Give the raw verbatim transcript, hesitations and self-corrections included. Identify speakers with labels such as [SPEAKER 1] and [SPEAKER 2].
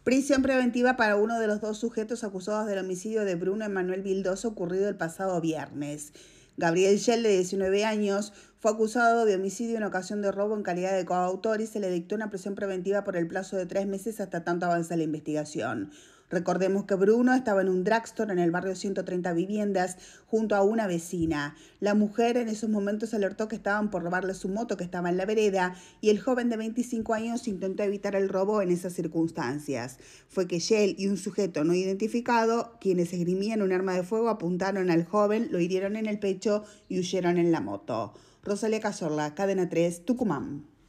[SPEAKER 1] Prisión preventiva para uno de los dos sujetos acusados del homicidio de Bruno Emanuel Vildoso ocurrido el pasado viernes. Gabriel Shell, de diecinueve años, fue acusado de homicidio en ocasión de robo en calidad de coautor y se le dictó una prisión preventiva por el plazo de tres meses hasta tanto avance la investigación. Recordemos que Bruno estaba en un drugstore en el barrio ciento treinta Viviendas junto a una vecina. La mujer en esos momentos alertó que estaban por robarle su moto que estaba en la vereda y el joven de veinticinco años intentó evitar el robo en esas circunstancias. Fue que Shell y un sujeto no identificado, quienes esgrimían un arma de fuego, apuntaron al joven, lo hirieron en el pecho y huyeron en la moto. Rosalía Cazorla, Cadena tres, Tucumán.